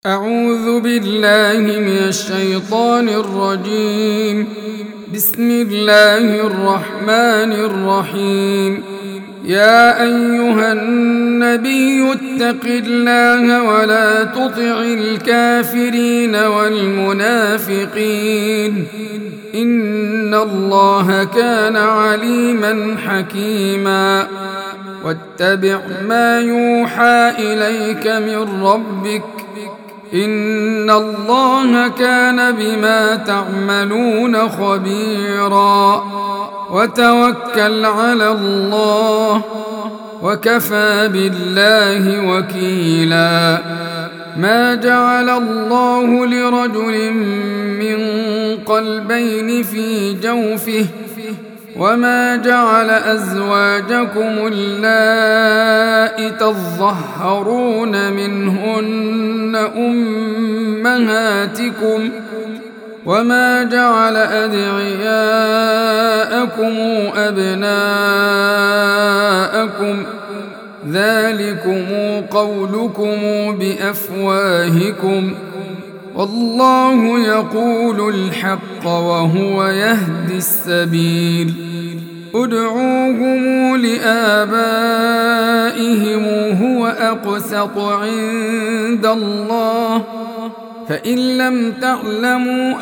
أعوذ بالله من الشيطان الرجيم. بسم الله الرحمن الرحيم. يا أيها النبي اتق الله ولا تطع الكافرين والمنافقين إن الله كان عليما حكيما. واتبع ما يوحى إليك من ربك إن الله كان بما تعملون خبيرا. وتوكل على الله وكفى بالله وكيلا. ما جعل الله لرجل من قلبين في جوفه وما جعل أزواجكم اللائي تظهرون منهن أمهاتكم وما جعل أدعياءكم أبناءكم ذلكم قولكم بأفواهكم والله يقول الحق وهو يهدي السبيل. ادعوهم لآبائهم هو أقسط عند الله فإن لم تعلموا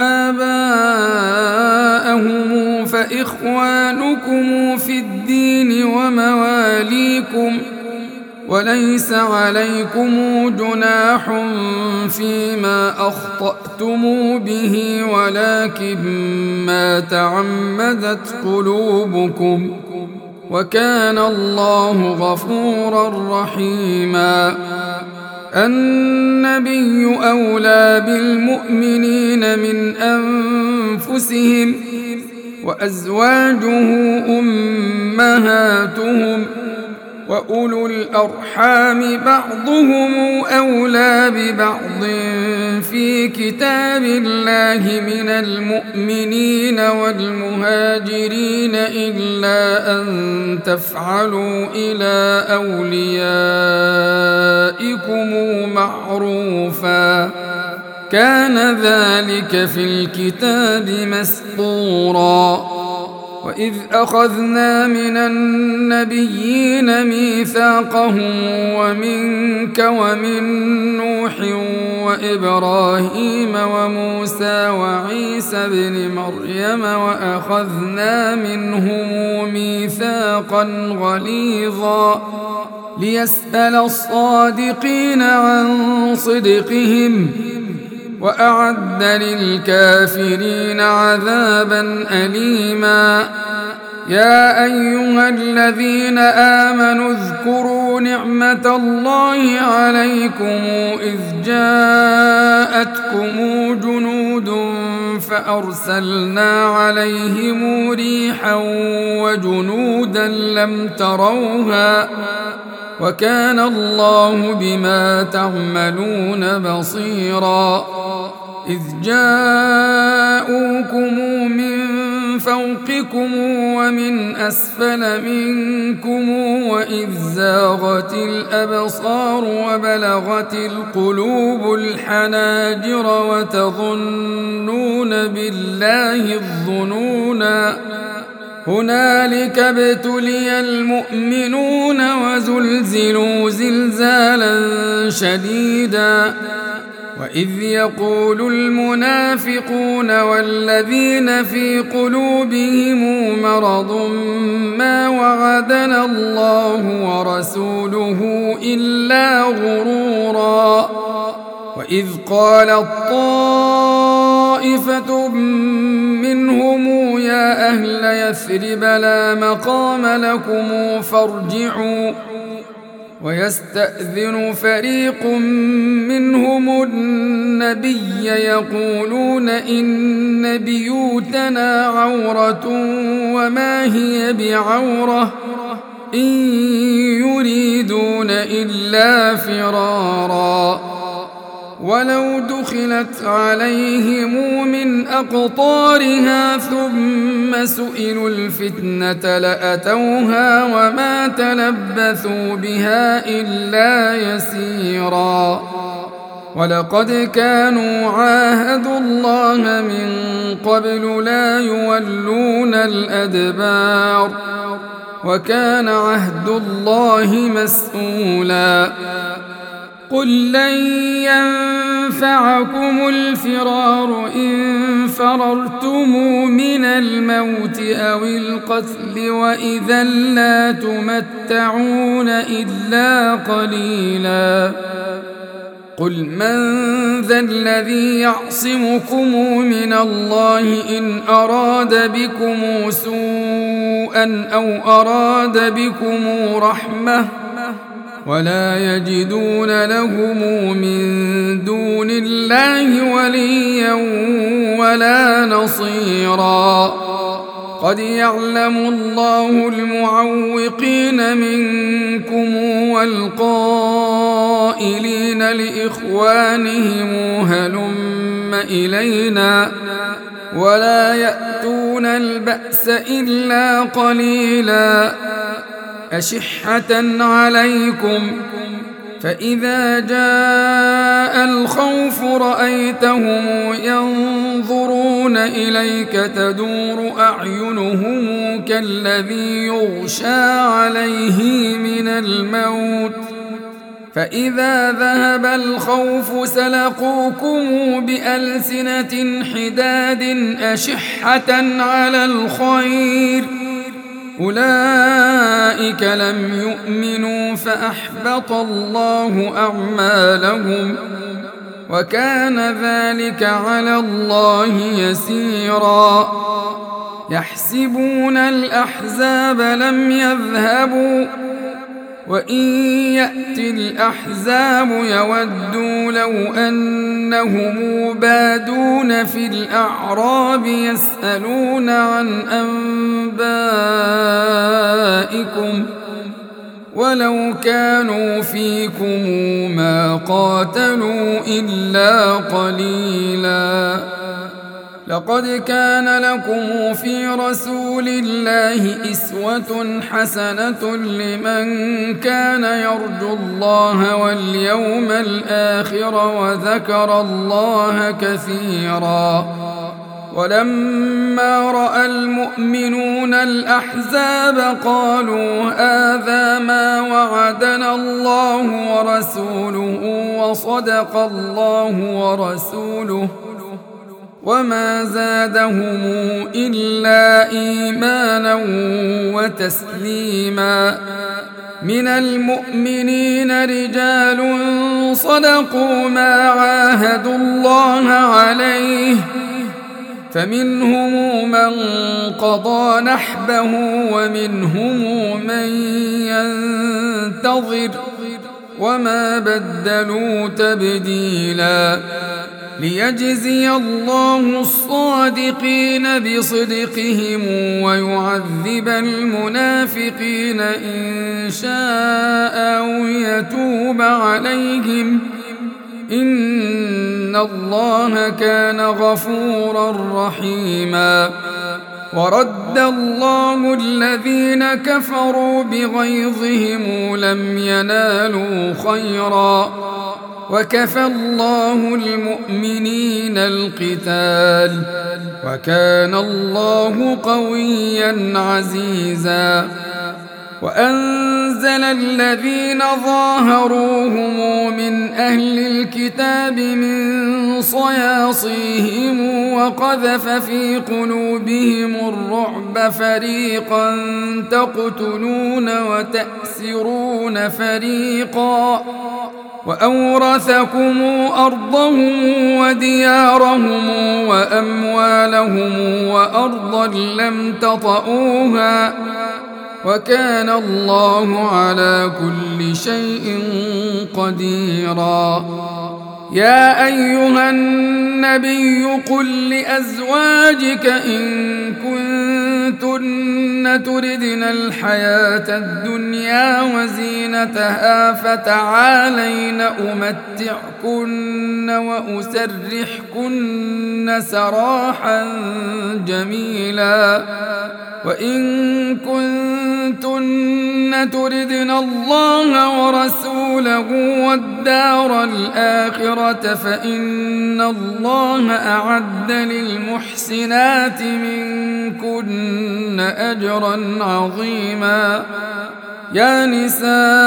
آباءهم فإخوانكم في الدين ومواليكم وليس عليكم جناح فيما أخطأتم به ولكن ما تعمدت قلوبكم وكان الله غفورا رحيما. النبي أولى بالمؤمنين من أنفسهم وأزواجه أمهاتهم وأولو الأرحام بعضهم أولى ببعض في كتاب الله من المؤمنين والمهاجرين إلا أن تفعلوا إلى أوليائكم معروفا كان ذلك في الكتاب مسطورا. وإذ أخذنا من النبيين ميثاقهم ومنك ومن نوح وإبراهيم وموسى وعيسى بن مريم وأخذنا منهم ميثاقا غليظا ليسأل الصادقين عن صدقهم وأعد للكافرين عذابا أليما. يا أيها الذين آمنوا اذكروا نعمة الله عليكم إذ جاءتكم جنود فأرسلنا عليهم ريحا وجنودا لم تروها وكان الله بما تعملون بصيرا. إذ جاءوكم من فوقكم ومن أسفل منكم وإذ زاغت الأبصار وبلغت القلوب الحناجر وتظنون بالله الظنونا هنالك ابتلي المؤمنون وزلزلوا زلزالا شديدا. وإذ يقول المنافقون والذين في قلوبهم مرض ما وعدنا الله ورسوله إلا غرورا. وإذ قالت طائفة منهم يا أهل يثرب لا مقام لكم فارجعوا ويستأذن فريق منهم النبي يقولون إن بيوتنا عورة وما هي بعورة إن يريدون إلا فرارا. ولو دخلت عليهم من أقطارها ثم سئلوا الفتنة لأتوها وما تلبثوا بها إلا يسيرا. ولقد كانوا عاهدوا الله من قبل لا يولون الأدبار وكان عهد الله مسؤولا قل لن ينفعكم الفرار إن فررتم من الموت أو القتل وإذا لا تمتعون إلا قليلا قل من ذا الذي يعصمكم من الله إن أراد بكم سوءا أو أراد بكم رحمة ولا يجدون لهم من دون الله وليا ولا نصيرا قد يعلم الله المعوقين منكم والقائلين لإخوانهم هلم إلينا ولا يأتون البأس إلا قليلا أشحة عليكم فإذا جاء الخوف رأيتهم ينظرون إليك تدور أعينهم كالذي يغشى عليه من الموت فإذا ذهب الخوف سلقوكم بألسنة حداد أشحة على الخير أولئك لم يؤمنوا فأحبط الله أعمالهم وكان ذلك على الله يسيرا يحسبون الأحزاب لم يذهبوا وإن يأتي الأحزاب يودوا لو أنهم بادون في الأعراب يسألون عن أنبائكم ولو كانوا فيكم ما قاتلوا إلا قليلا لقد كان لكم في رسول الله أسوة حسنة لمن كان يرجو الله واليوم الآخر وذكر الله كثيرا ولما رأى المؤمنون الأحزاب قالوا هذا ما وعدنا الله ورسوله وصدق الله ورسوله وما زادهم إلا إيمانا وتسليما من المؤمنين رجال صدقوا ما عاهدوا الله عليه فمنهم من قضى نحبه ومنهم من ينتظر وما بدلوا تبديلا ليجزي الله الصادقين بصدقهم ويعذب المنافقين إن شاء أو يتوب عليهم إن الله كان غفورا رحيما ورد الله الذين كفروا بغيظهم لم ينالوا خيرا وكفى الله المؤمنين القتال وكان الله قويا عزيزا وأنزل الذين ظاهروهم من أهل الكتاب من صياصيهم وقذف في قلوبهم الرعب فريقا تقتلون وتأسرون فريقا وأورثكم أرضهم وديارهم وأموالهم وأرضا لم تطئوها وكان الله على كل شيء قديرا يا أيها النبي قل لأزواجك إن كنتن تردن الحياة الدنيا وزينتها فتعالين أمتعكن وأسرحكن سراحا جميلا وإن كنتن تردن الله ورسوله والدار الآخرة فإن الله أعد للمحسنات منكن أجرا عظيما. يا نساء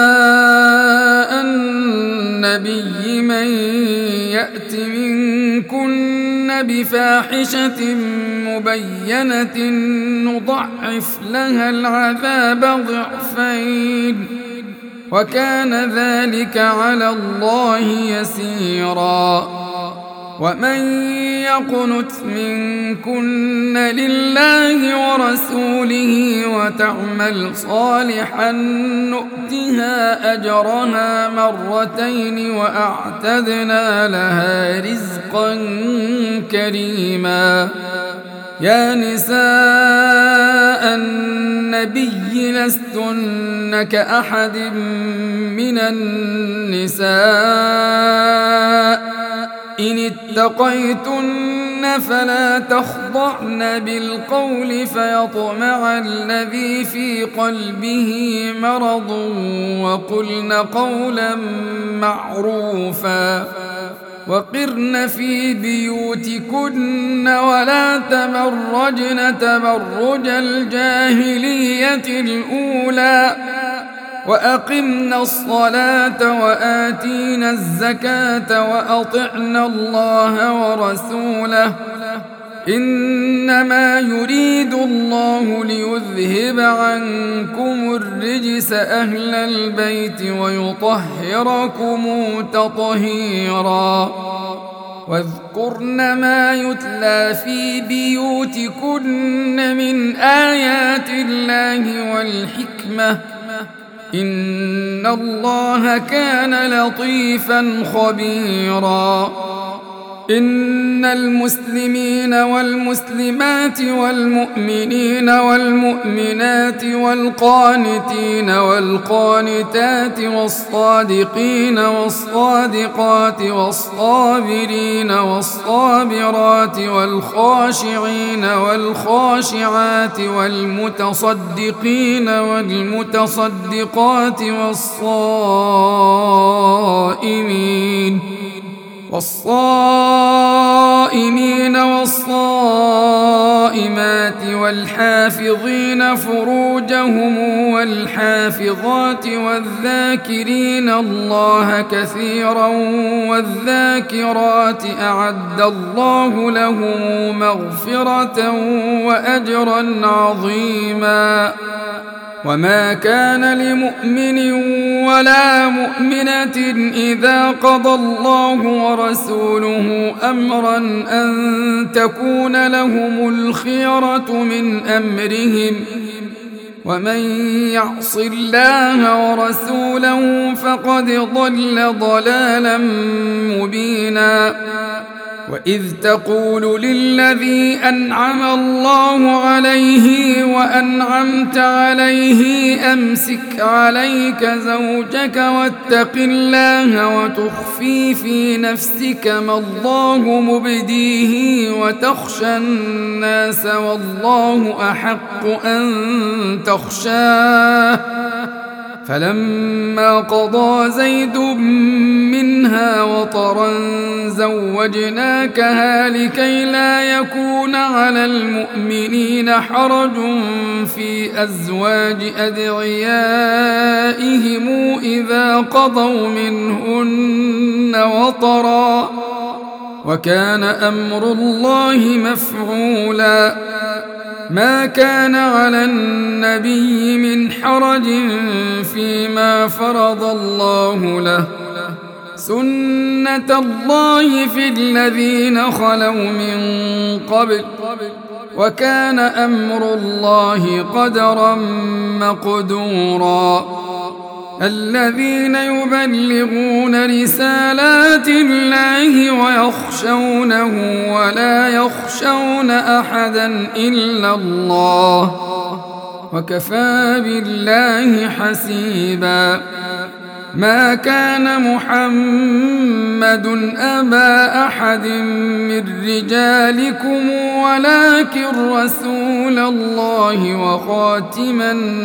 النبي من يأت منكن بفاحشة مبينة نضعف لها العذاب ضعفين وكان ذلك على الله يسيرا. ومن يقنت منكن لله ورسوله وتعمل صالحا نؤتها أجرها مرتين وأعتدنا لها رزقا كريما. يا نساء النبي لستن كأحد من النساء إن اتقيتن فلا تخضعن بالقول فيطمع الذي في قلبه مرض وقلن قولا معروفا. وقرن في بيوتكن ولا تبرجن تبرج الجاهلية الأولى وأقمنا الصلاة وآتينا الزكاة وأطعنا الله ورسوله إنما يريد الله ليذهب عنكم الرجس أهل البيت ويطهركم تطهيرا. واذكرن ما يتلى في بيوتكن من آيات الله والحكمة إن الله كان لطيفا خبيرا. إن المسلمين والمسلمات والمؤمنين والمؤمنات والقانتين والقانتات والصادقين والصادقات والصابرين والصابرات والخاشعين والخاشعات والمتصدقين والمتصدقات والصائمين والصائمات والحافظين فروجهم والحافظات والذاكرين الله كثيرا والذاكرات أعد الله لهم مغفرة وأجرا عظيما. وما كان لمؤمن ولا مؤمنة إذا قضى الله ورسوله أمرا أن تكون لهم الخيرة من أمرهم ومن يعص الله ورسوله فقد ضل ضلالا مبينا. وإذ تقول للذي أنعم الله عليه وأنعمت عليه أمسك عليك زوجك واتق الله وتخفي في نفسك ما الله مبديه وتخشى الناس والله أحق أن تخشاه. فلما قضى زيد منها وطرا زوجناكها لكي لا يكون على المؤمنين حرج في أزواج أدعيائهم إذا قضوا منهن وطرا وكان أمر الله مفعولا. ما كان على النبي من حرج فيما فرض الله له سنة الله في الذين خلوا من قبل وكان أمر الله قدرا مقدورا. الذين يبلغون رسالات الله ويخشونه ولا يخشون أحدا إلا الله وكفى بالله حسيبا. ما كان محمد أبا أحد من رجالكم ولكن رسول الله وخاتم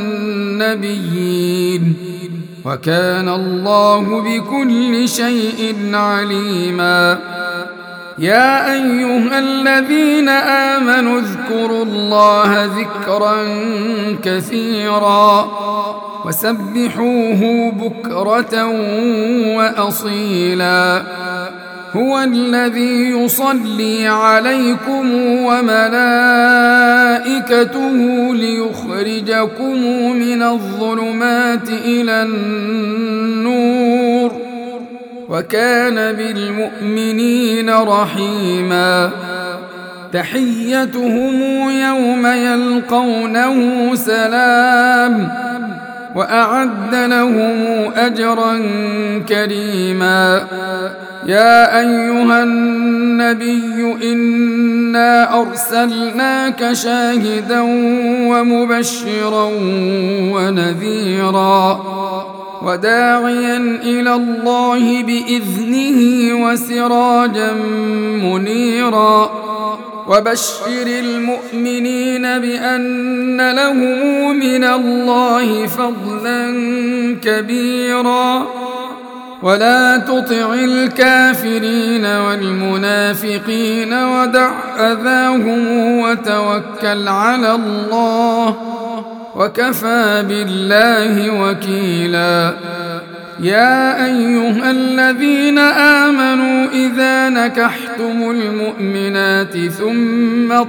النبيين وكان الله بكل شيء عليما يا أيها الذين آمنوا اذكروا الله ذكرا كثيرا وسبحوه بكرة وأصيلا هو الذي يصلي عليكم وملائكته ليخرجكم من الظلمات إلى النور وكان بالمؤمنين رحيما تحيتهم يوم يلقونه سلام وأعد لهم أجرا كريما يا أيها النبي إنا أرسلناك شاهدا ومبشرا ونذيرا وداعيا إلى الله بإذنه وسراجا منيرا وبشر المؤمنين بأن لهم من الله فضلا كبيرا ولا تطع الكافرين والمنافقين ودع أذاهم وتوكل على الله وكفى بالله وكيلا يا أيها الذين آمنوا إذا نكحتم المؤمنات ثم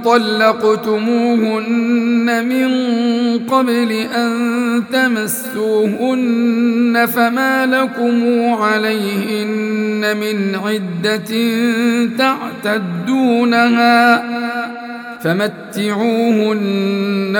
طلقتموهن من قبل أن تمسوهن فما لكم عليهن من عدة تعتدونها فمتعوهن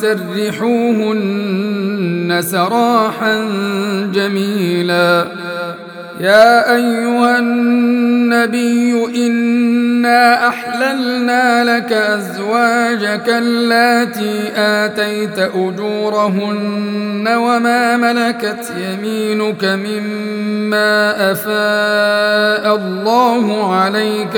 وسرحوهن سراحا جميلا يا أيها النبي إنا أحللنا لك أزواجك اللاتي آتيت أجورهن وما ملكت يمينك مما أفاء الله عليك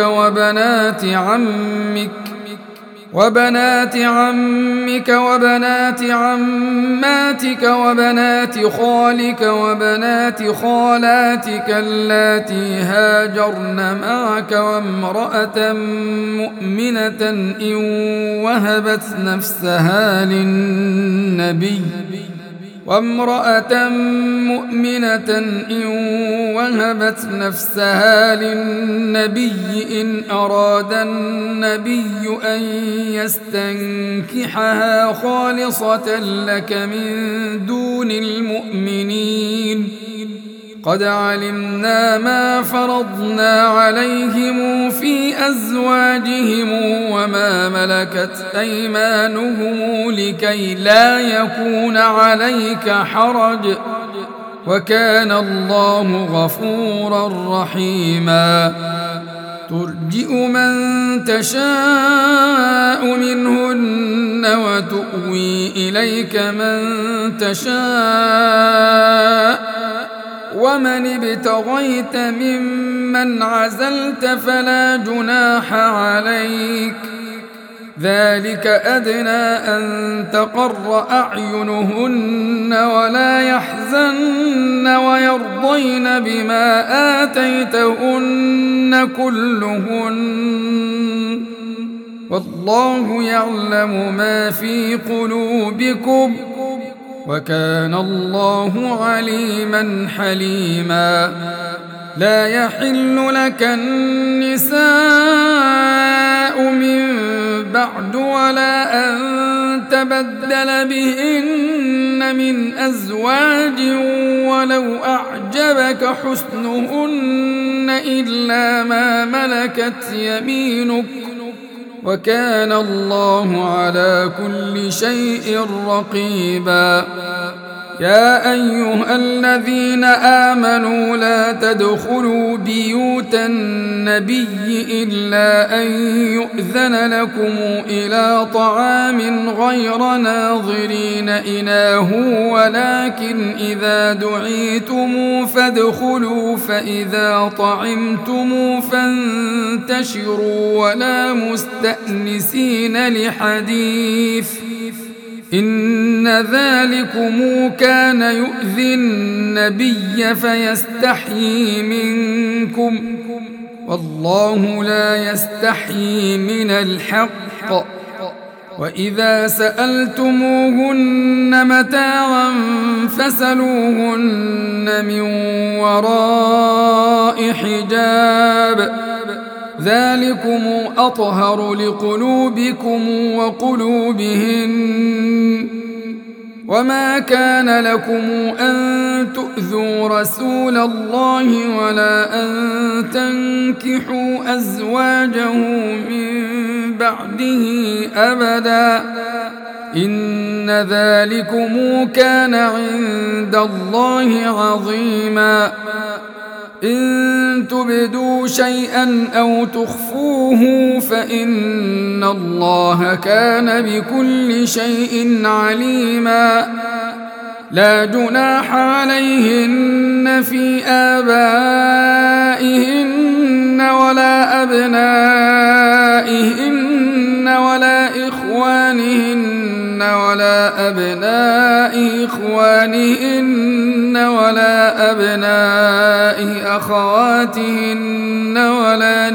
وبنات عمك وبنات عماتك وبنات خالك وبنات خالاتك اللاتي هاجرن معك وامرأة مؤمنة إن وهبت نفسها للنبي إن أراد النبي أن يستنكحها خالصة لك من دون المؤمنين قد علمنا ما فرضنا عليهم في أزواجهم وما ملكت أيمانهم لكي لا يكون عليك حرج وكان الله غفورا رحيما ترجئ من تشاء منهن وتؤوي إليك من تشاء ومن ابتغيت ممن عزلت فلا جناح عليك ذلك أدنى أن تقر أعينهن ولا يحزن ويرضين بما آتيتهن كلهن والله يعلم ما في قلوبكم وكان الله عليما حليما لا يحل لك النساء من بعد ولا أن تبدل بهن من أزواج ولو أعجبك حسنهن إلا ما ملكت يمينك وكان الله على كل شيء رقيبا يا أيها الذين آمنوا لا تدخلوا بيوت النبي إلا أن يؤذن لكم إلى طعام غير ناظرين إناه ولكن إذا دعيتم فادخلوا فإذا طعمتم فانتشروا ولا مستأنسين لحديث إن ذلكم كان يؤذي النبي فيستحيي منكم والله لا يستحيي من الحق وإذا سألتموهن متاعا فاسألوهن من وراء حجاب ذلكم أطهر لقلوبكم وقلوبهن وما كان لكم أن تؤذوا رسول الله ولا أن تنكحوا أزواجه من بعده أبدا إن ذلكم كان عند الله عظيما إن تبدوا شيئا أو تخفوه فإن الله كان بكل شيء عليما لا جناح عليهن في آبائهن ولا أبنائهن ولا إخوانهن ولا أبناء إخوانهن ولا أبناء أخواتهن ولا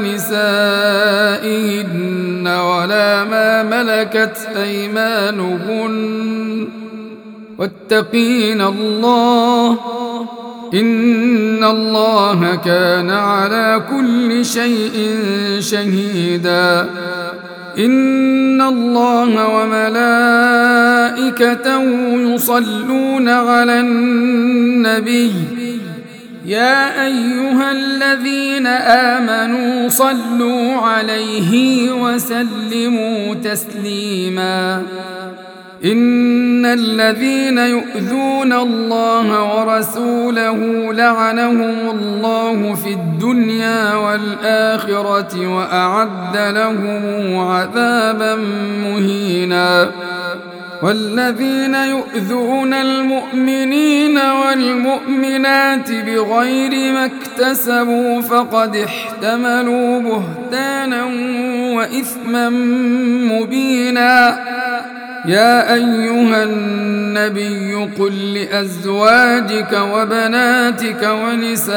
نسائهن ولا ما ملكت أيمانهن واتقين الله إن الله كان على كل شيء شهيدا إن الله وملائكته يصلون على النبي يا أيها الذين آمنوا صلوا عليه وسلموا تسليما إن الذين يؤذون الله ورسوله لعنهم الله في الدنيا والآخرة وأعد لهم عذابا مهينا والذين يؤذون المؤمنين والمؤمنات بغير ما اكتسبوا فقد احتملوا بهتانا وإثما مبينا يا أيها النبي قل لأزواجك وبناتك ونساء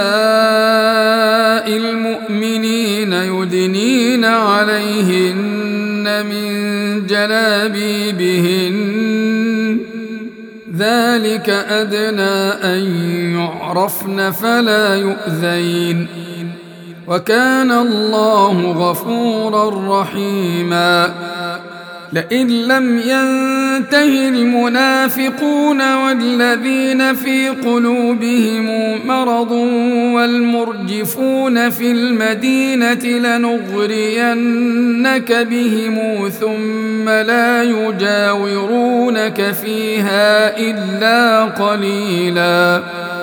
المؤمنين يدنين عليهن من جلابيبهن ذلك أدنى أن يعرفن فلا يؤذين وكان الله غفورا رحيما لئن لم ينته المنافقون والذين في قلوبهم مرض والمرجفون في المدينة لنغرينك بهم ثم لا يجاورونك فيها إلا قليلا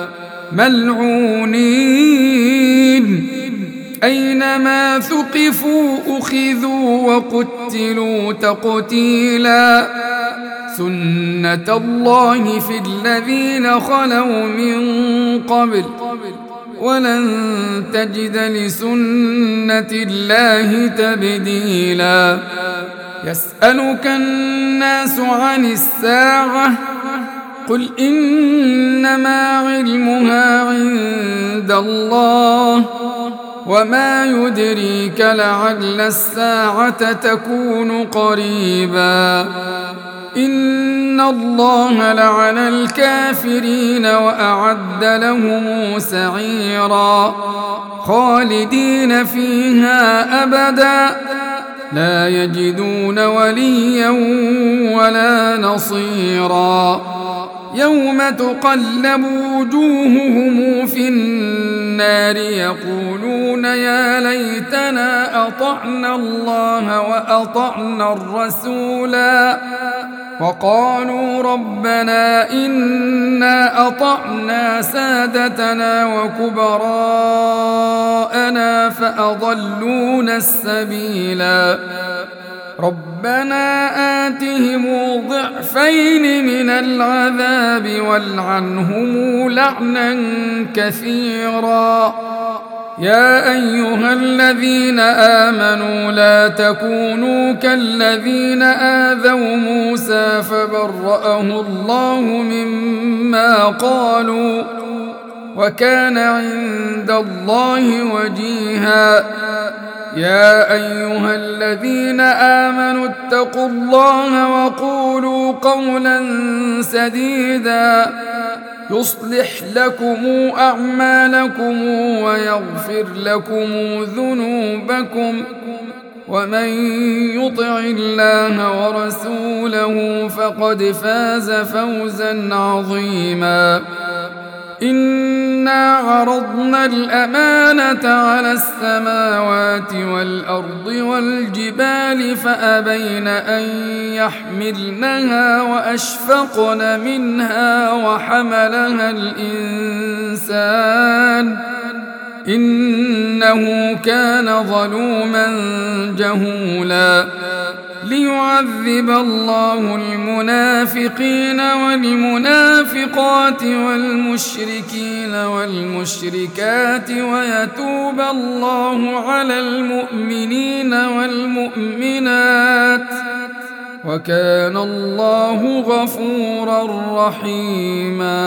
ملعونين أينما ثقفوا أخذوا وقتلوا تقتيلا سنة الله في الذين خلوا من قبل ولن تجد لسنة الله تبديلا يسألك الناس عن الساعة قل إنما علمها عند الله وما يدريك لعل الساعة تكون قريبا إن الله لعن الكافرين وأعد لهم سعيرا خالدين فيها أبدا لا يجدون وليا ولا نصيرا يوم تقلب وجوههم في النار يقولون يا ليتنا أطعنا الله وأطعنا الرسولا وقالوا ربنا إنا أطعنا سادتنا وكبراءنا فأضلونا السبيلا ربنا آتهم ضعفين من العذاب والعنهم لعنا كثيرا يا أيها الذين آمنوا لا تكونوا كالذين آذوا موسى فبرأه الله مما قالوا وكان عند الله وجيها يا أيها الذين آمنوا اتقوا الله وقولوا قولا سديدا يصلح لكم أعمالكم ويغفر لكم ذنوبكم ومن يطع الله ورسوله فقد فاز فوزا عظيما إنا عرضنا الأمانة على السماوات والأرض والجبال فأبين أن يحملنها وأشفقن منها وحملها الإنسان إنه كان ظلوما جهولا ليعذب الله المنافقين والمنافقات والمشركين والمشركات ويتوب الله على المؤمنين والمؤمنات وكان الله غفورا رحيما.